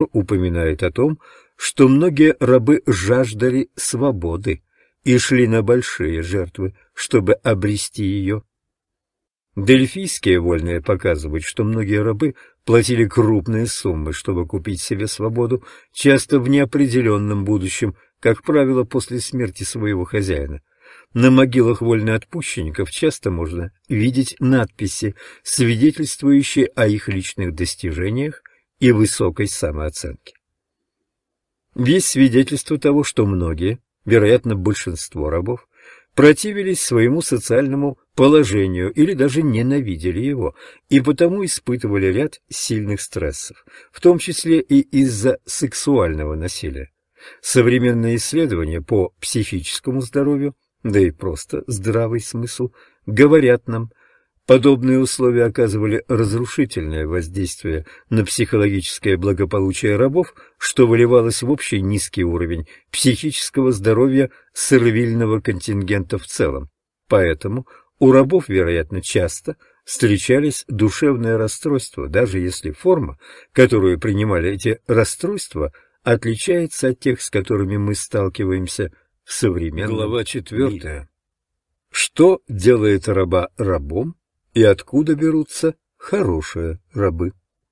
упоминает о том, что многие рабы жаждали свободы и шли на большие жертвы, чтобы обрести ее. Дельфийские вольные показывают, что многие рабы платили крупные суммы, чтобы купить себе свободу, часто в неопределенном будущем, как правило, после смерти своего хозяина. На могилах вольноотпущенников часто можно видеть надписи, свидетельствующие о их личных достижениях и высокой самооценке. Есть свидетельство того, что многие, вероятно, большинство рабов, противились своему социальному положению или даже ненавидели его, и потому испытывали ряд сильных стрессов, в том числе и из-за сексуального насилия. Современные исследования по психическому здоровью, да и просто здравый смысл, говорят нам, подобные условия оказывали разрушительное воздействие на психологическое благополучие рабов, что выливалось в общий низкий уровень психического здоровья сервильного контингента в целом. Поэтому у рабов, вероятно, часто встречались душевные расстройства, даже если форма, которую принимали эти расстройства, отличается от тех, с которыми мы сталкиваемся в современном мире. Глава 4. Что делает раба рабом и откуда берутся хорошие рабы?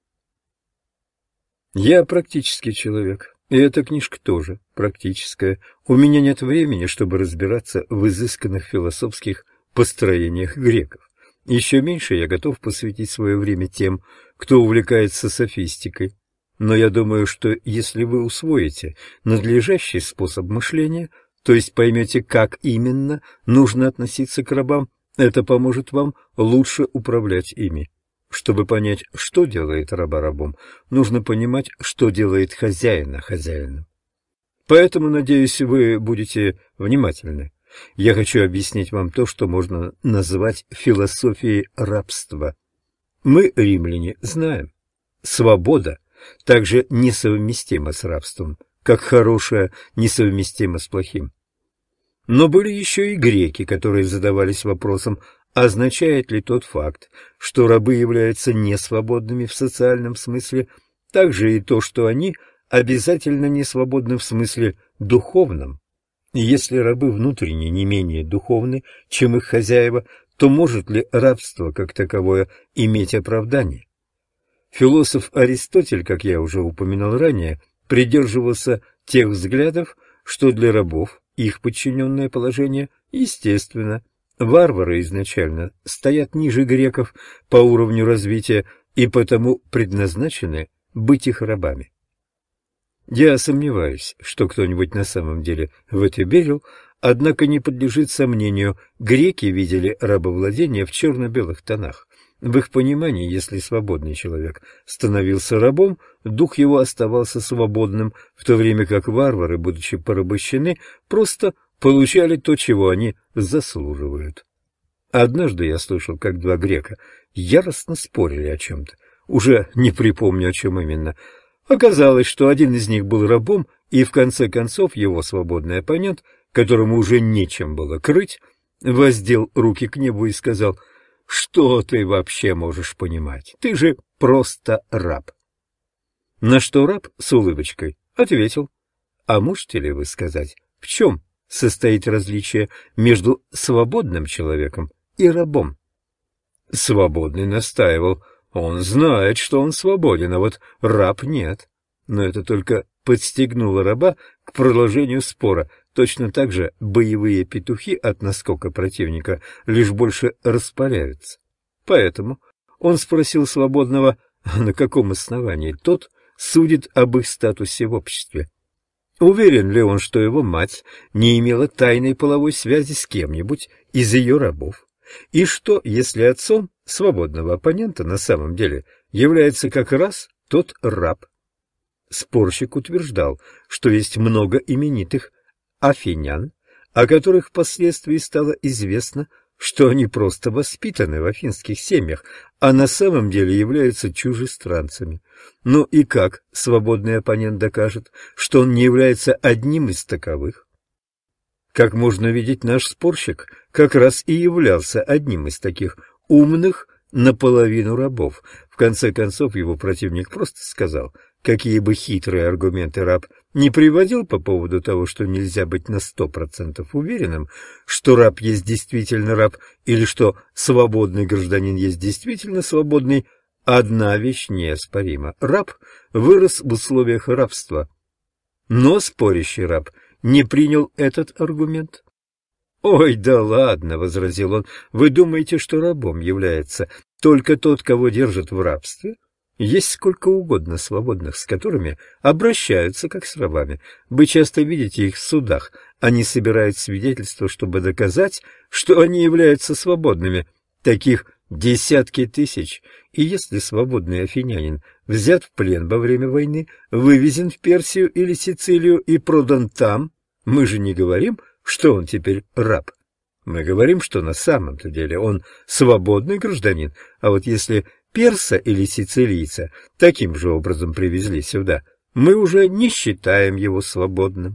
Я практический человек, и эта книжка тоже практическая. У меня нет времени, чтобы разбираться в изысканных философских построениях греков. Еще меньше я готов посвятить свое время тем, кто увлекается софистикой. Но я думаю, что если вы усвоите надлежащий способ мышления, то есть поймете, как именно нужно относиться к рабам, это поможет вам лучше управлять ими. Чтобы понять, что делает раба рабом, нужно понимать, что делает хозяина хозяином. Поэтому, надеюсь, вы будете внимательны. Я хочу объяснить вам то, что можно назвать философией рабства. Мы, римляне, знаем, свобода также несовместима с рабством, как хорошее несовместимо с плохим. Но были еще и греки, которые задавались вопросом, означает ли тот факт, что рабы являются несвободными в социальном смысле, также и то, что они обязательно несвободны в смысле духовном. И если рабы внутренне не менее духовны, чем их хозяева, то может ли рабство как таковое иметь оправдание? Философ Аристотель, как я уже упоминал ранее, придерживался тех взглядов, что для рабов их подчиненное положение естественно. Варвары изначально стоят ниже греков по уровню развития и потому предназначены быть их рабами. Я сомневаюсь, что кто-нибудь на самом деле в это верил, однако не подлежит сомнению, греки видели рабовладение в черно-белых тонах. В их понимании, если свободный человек становился рабом, дух его оставался свободным, в то время как варвары, будучи порабощены, просто получали то, чего они заслуживают. Однажды я слышал, как два грека яростно спорили о чем-то. Уже не припомню, о чем именно. Оказалось, что один из них был рабом, и в конце концов его свободный оппонент, которому уже нечем было крыть, воздел руки к небу и сказал: «Что ты вообще можешь понимать? Ты же просто раб». На что раб с улыбочкой ответил: «А можете ли вы сказать, в чем состоит различие между свободным человеком и рабом?» Свободный настаивал: он знает, что он свободен, а вот раб нет. Но это только подстегнуло раба к продолжению спора. Точно так же боевые петухи от наскока противника лишь больше распаляются. Поэтому он спросил свободного, на каком основании тот судит об их статусе в обществе. Уверен ли он, что его мать не имела тайной половой связи с кем-нибудь из ее рабов? И что, если отцом свободного оппонента на самом деле является как раз тот раб? Спорщик утверждал, что есть много именитых афинян, о которых впоследствии стало известно, что они просто воспитаны в афинских семьях, а на самом деле являются чужестранцами. Ну и как свободный оппонент докажет, что он не является одним из таковых? Как можно видеть, наш спорщик как раз и являлся одним из таких умных наполовину рабов. В конце концов его противник просто сказал: какие бы хитрые аргументы раб не приводил по поводу того, что нельзя быть на 100% уверенным, что раб есть действительно раб, или что свободный гражданин есть действительно свободный, одна вещь неоспорима. Раб вырос в условиях рабства. Но спорящий раб не принял этот аргумент. «Ой, да ладно», — возразил он, — «вы думаете, что рабом является только тот, кого держат в рабстве? Есть сколько угодно свободных, с которыми обращаются как с рабами. Вы часто видите их в судах. Они собирают свидетельства, чтобы доказать, что они являются свободными. Таких десятки тысяч. И если свободный афинянин взят в плен во время войны, вывезен в Персию или Сицилию и продан там, мы же не говорим, что он теперь раб. Мы говорим, что на самом-то деле он свободный гражданин, а вот если перса или сицилийца таким же образом привезли сюда, мы уже не считаем его свободным.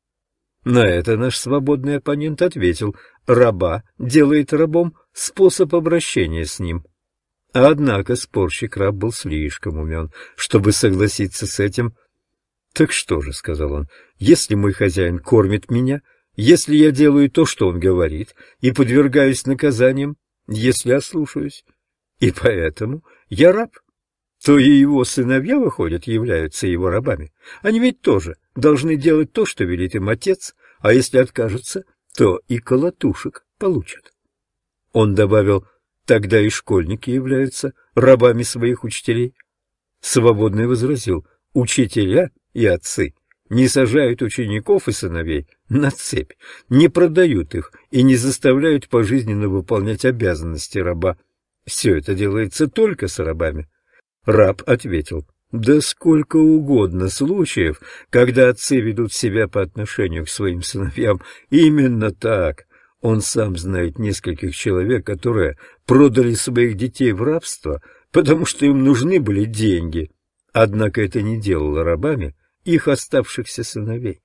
На это наш свободный оппонент ответил: раба делает рабом способ обращения с ним. Однако спорщик-раб был слишком умен, чтобы согласиться с этим. «Так что же», — сказал он, — «если мой хозяин кормит меня, если я делаю то, что он говорит, и подвергаюсь наказаниям, если ослушаюсь, и поэтому я раб, то и его сыновья, выходят, являются его рабами. Они ведь тоже должны делать то, что велит им отец, а если откажутся, то и колотушек получат». Он добавил: «Тогда и школьники являются рабами своих учителей». Свободный возразил: «Учителя и отцы не сажают учеников и сыновей на цепь, не продают их и не заставляют пожизненно выполнять обязанности раба. Все это делается только с рабами». Раб ответил: «Да сколько угодно случаев, когда отцы ведут себя по отношению к своим сыновьям именно так. Он сам знает нескольких человек, которые продали своих детей в рабство, потому что им нужны были деньги. Однако это не делало рабами их оставшихся сыновей».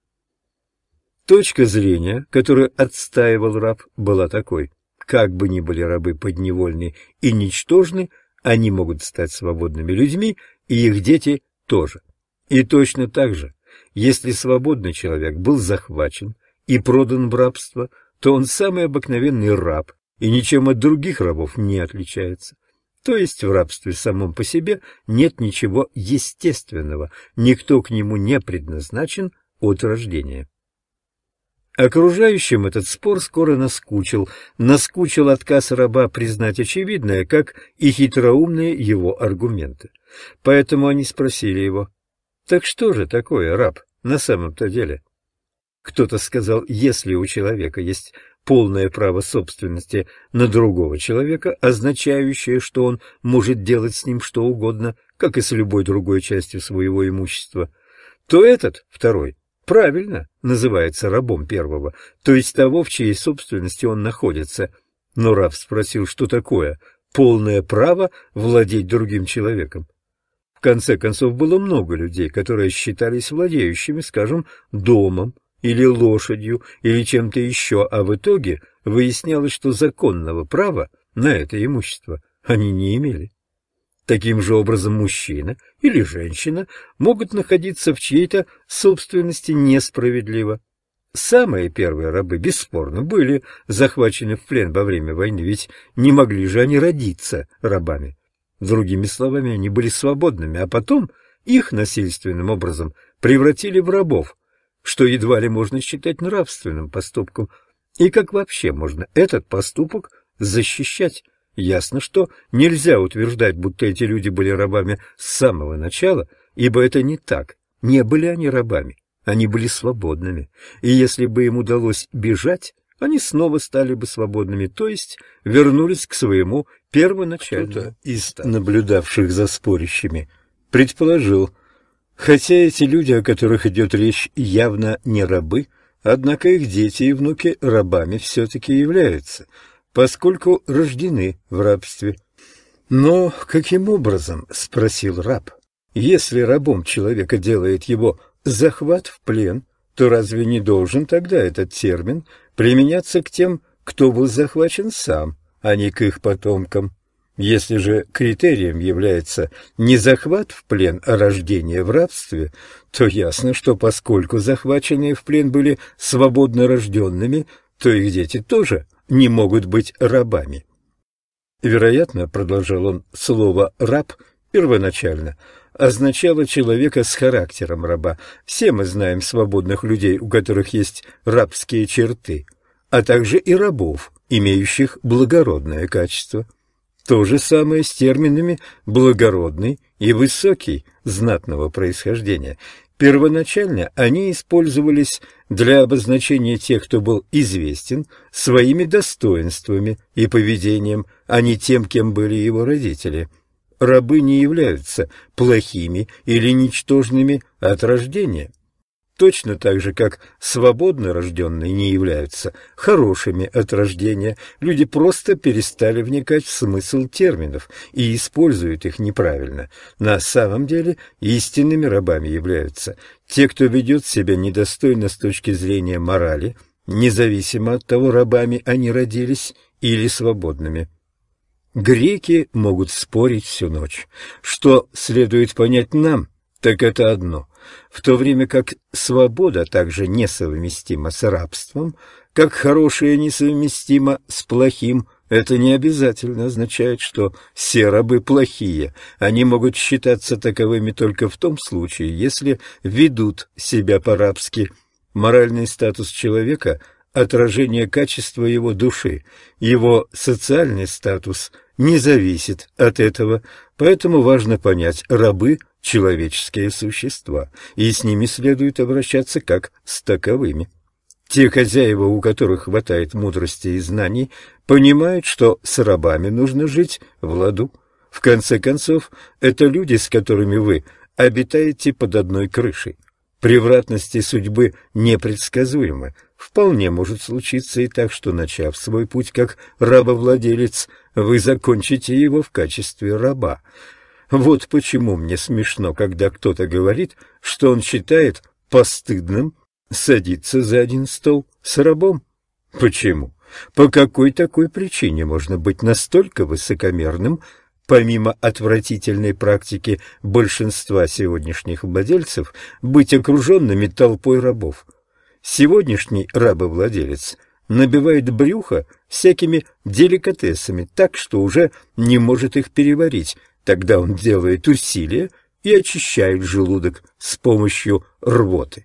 Точка зрения, которую отстаивал раб, была такой: как бы ни были рабы подневольны и ничтожны, они могут стать свободными людьми, и их дети тоже. И точно так же, если свободный человек был захвачен и продан в рабство, то он самый обыкновенный раб и ничем от других рабов не отличается. То есть в рабстве самом по себе нет ничего естественного, никто к нему не предназначен от рождения. Окружающим этот спор скоро наскучил отказ раба признать очевидное, как и хитроумные его аргументы. Поэтому они спросили его: «Так что же такое раб на самом-то деле?» Кто-то сказал: «Если у человека есть полное право собственности на другого человека, означающее, что он может делать с ним что угодно, как и с любой другой частью своего имущества, то этот, второй, правильно называется рабом первого, то есть того, в чьей собственности он находится». Но раб спросил, что такое полное право владеть другим человеком. В конце концов, было много людей, которые считались владеющими, скажем, домом, или лошадью, или чем-то еще, а в итоге выяснялось, что законного права на это имущество они не имели. Таким же образом мужчина или женщина могут находиться в чьей-то собственности несправедливо. Самые первые рабы, бесспорно, были захвачены в плен во время войны, ведь не могли же они родиться рабами. Другими словами, они были свободными, а потом их насильственным образом превратили в рабов, что едва ли можно считать нравственным поступком. И как вообще можно этот поступок защищать? Ясно, что нельзя утверждать, будто эти люди были рабами с самого начала, ибо это не так. Не были они рабами, они были свободными. И если бы им удалось бежать, они снова стали бы свободными, то есть вернулись к своему первоначальному. Кто-то из наблюдавших за спорящими предположил: хотя эти люди, о которых идет речь, явно не рабы, однако их дети и внуки рабами все-таки являются, поскольку рождены в рабстве. «Но каким образом?» — спросил раб. «Если рабом человека делает его захват в плен, то разве не должен тогда этот термин применяться к тем, кто был захвачен сам, а не к их потомкам? Если же критерием является не захват в плен, а рождение в рабстве, то ясно, что поскольку захваченные в плен были свободно рожденными, то их дети тоже не могут быть рабами. Вероятно, продолжал он, слово «раб» первоначально означало человека с характером раба. Все мы знаем свободных людей, у которых есть рабские черты, а также и рабов, имеющих благородное качество. То же самое с терминами «благородный» и «высокий» знатного происхождения. Первоначально они использовались для обозначения тех, кто был известен своими достоинствами и поведением, а не тем, кем были его родители. Рабы не являются плохими или ничтожными от рождения. Точно так же, как свободно рожденные не являются хорошими от рождения, люди просто перестали вникать в смысл терминов и используют их неправильно. На самом деле истинными рабами являются те, кто ведет себя недостойно с точки зрения морали, независимо от того, рабами они родились или свободными. Греки могут спорить всю ночь. Что следует понять нам, так это одно. В то время как свобода также несовместима с рабством, как хорошее несовместимо с плохим, это не обязательно означает, что все рабы плохие. Они могут считаться таковыми только в том случае, если ведут себя по-рабски. Моральный статус человека – отражение качества его души. Его социальный статус не зависит от этого, поэтому важно понять, рабы – человеческие существа, и с ними следует обращаться как с таковыми. Те хозяева, у которых хватает мудрости и знаний, понимают, что с рабами нужно жить в ладу. В конце концов, это люди, с которыми вы обитаете под одной крышей. Превратности судьбы непредсказуемы. Вполне может случиться и так, что, начав свой путь как рабовладелец, вы закончите его в качестве раба. Вот почему мне смешно, когда кто-то говорит, что он считает постыдным садиться за один стол с рабом. Почему? По какой такой причине можно быть настолько высокомерным, помимо отвратительной практики большинства сегодняшних владельцев, быть окруженными толпой рабов? Сегодняшний рабовладелец набивает брюхо всякими деликатесами так, что уже не может их переварить. Тогда он делает усилия и очищает желудок с помощью рвоты.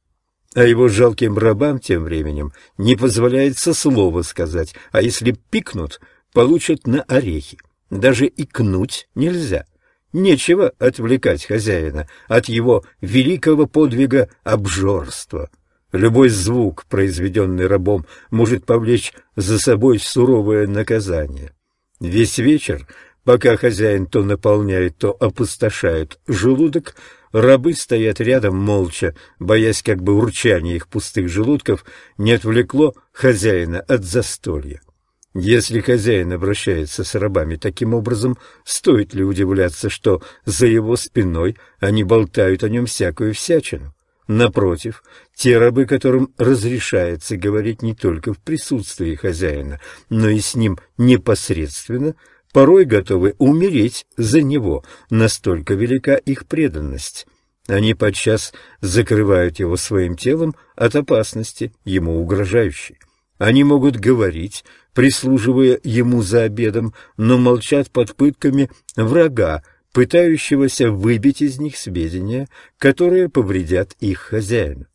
А его жалким рабам тем временем не позволяется слова сказать, а если пикнут, получат на орехи. Даже икнуть нельзя. Нечего отвлекать хозяина от его великого подвига обжорства. Любой звук, произведенный рабом, может повлечь за собой суровое наказание. Весь вечер, пока хозяин то наполняет, то опустошает желудок, рабы стоят рядом молча, боясь, как бы урчание их пустых желудков не отвлекло хозяина от застолья. Если хозяин обращается с рабами таким образом, стоит ли удивляться, что за его спиной они болтают о нем всякую всячину? Напротив, те рабы, которым разрешается говорить не только в присутствии хозяина, но и с ним непосредственно, порой готовы умереть за него, настолько велика их преданность. Они подчас закрывают его своим телом от опасности, ему угрожающей. Они могут говорить, прислуживая ему за обедом, но молчат под пытками врага, пытающегося выбить из них сведения, которые повредят их хозяину.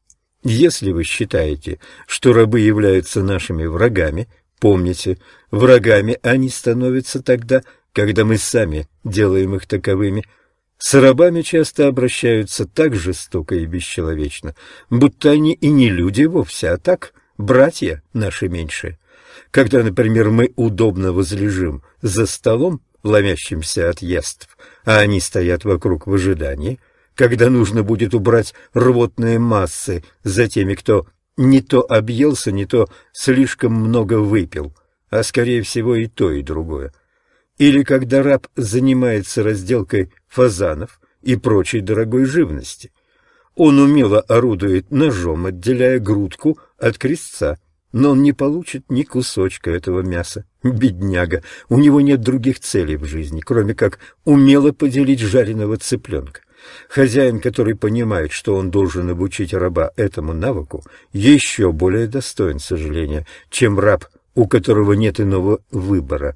Если вы считаете, что рабы являются нашими врагами, помните, врагами они становятся тогда, когда мы сами делаем их таковыми. С рабами часто обращаются так жестоко и бесчеловечно, будто они и не люди вовсе, а так братья наши меньшие. Когда, например, мы удобно возлежим за столом, ломящимся от яств, а они стоят вокруг в ожидании, когда нужно будет убрать рвотные массы за теми, кто не то объелся, не то слишком много выпил, а скорее всего и то, и другое. Или когда раб занимается разделкой фазанов и прочей дорогой живности. Он умело орудует ножом, отделяя грудку от крестца, но он не получит ни кусочка этого мяса. Бедняга, у него нет других целей в жизни, кроме как умело поделить жареного цыпленка. Хозяин, который понимает, что он должен обучить раба этому навыку, еще более достоин сожаления, чем раб, у которого нет иного выбора.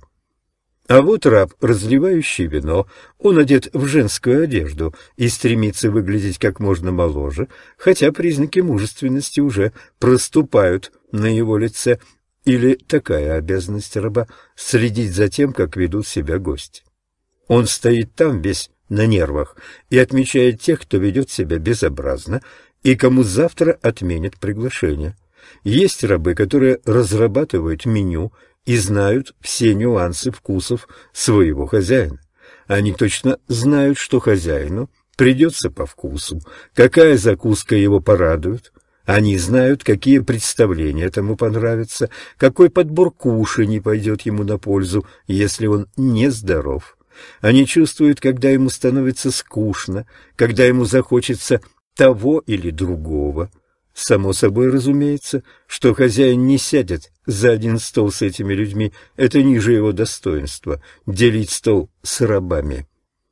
А вот раб, разливающий вино, он одет в женскую одежду и стремится выглядеть как можно моложе, хотя признаки мужественности уже проступают на его лице, или такая обязанность раба — следить за тем, как ведут себя гости. Он стоит там весь на нервах и отмечает тех, кто ведет себя безобразно и кому завтра отменят приглашение. Есть рабы, которые разрабатывают меню и знают все нюансы вкусов своего хозяина. Они точно знают, что хозяину придется по вкусу, какая закуска его порадует. Они знают, какие представления тому понравятся, какой подбор кушаний пойдет ему на пользу, если он нездоров. Они чувствуют, когда ему становится скучно, когда ему захочется того или другого. Само собой разумеется, что хозяин не сядет за один стол с этими людьми, это ниже его достоинства — делить стол с рабами.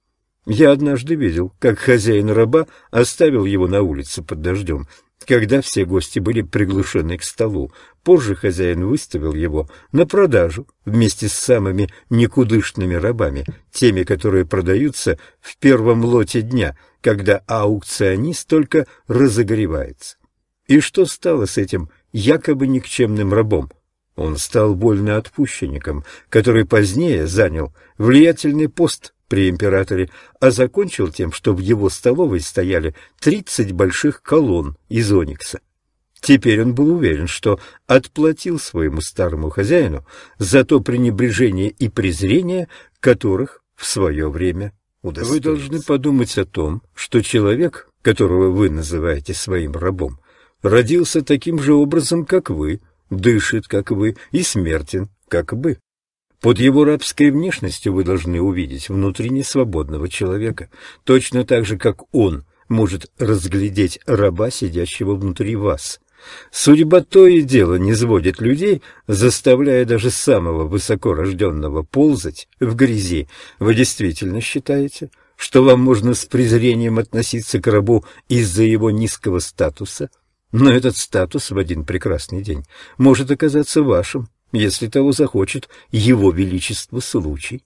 Я однажды видел, как хозяин раба оставил его на улице под дождем, когда все гости были приглашены к столу. Позже хозяин выставил его на продажу вместе с самыми никудышными рабами, теми, которые продаются в первом лоте дня, когда аукционист только разогревается. И что стало с этим якобы никчемным рабом? Он стал вольноотпущенником, который позднее занял влиятельный пост при императоре, а закончил тем, что в его столовой стояли 30 больших колонн из оникса. Теперь он был уверен, что отплатил своему старому хозяину за то пренебрежение и презрение, которых в свое время удостоился. Вы должны подумать о том, что человек, которого вы называете своим рабом, родился таким же образом, как вы, дышит, как вы, и смертен, как вы. Под его рабской внешностью вы должны увидеть внутренне свободного человека, точно так же, как он может разглядеть раба, сидящего внутри вас. Судьба то и дело низводит людей, заставляя даже самого высокорожденного ползать в грязи. Вы действительно считаете, что вам можно с презрением относиться к рабу из-за его низкого статуса? Но этот статус в один прекрасный день может оказаться вашим, если того захочет его величество случай.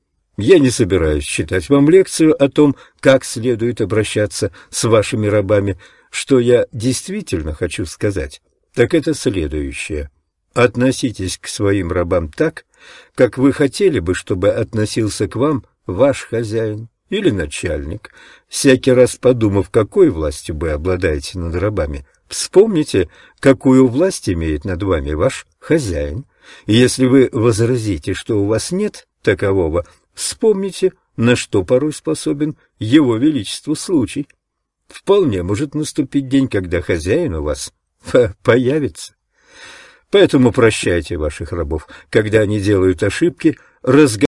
Я не собираюсь читать вам лекцию о том, как следует обращаться с вашими рабами. Что я действительно хочу сказать, так это следующее. Относитесь к своим рабам так, как вы хотели бы, чтобы относился к вам ваш хозяин или начальник. Всякий раз подумав, какой властью вы обладаете над рабами, вспомните, какую власть имеет над вами ваш хозяин. И если вы возразите, что у вас нет такового, вспомните, на что порой способен его величество случай. Вполне может наступить день, когда хозяин у вас появится. Поэтому прощайте ваших рабов, когда они делают ошибки,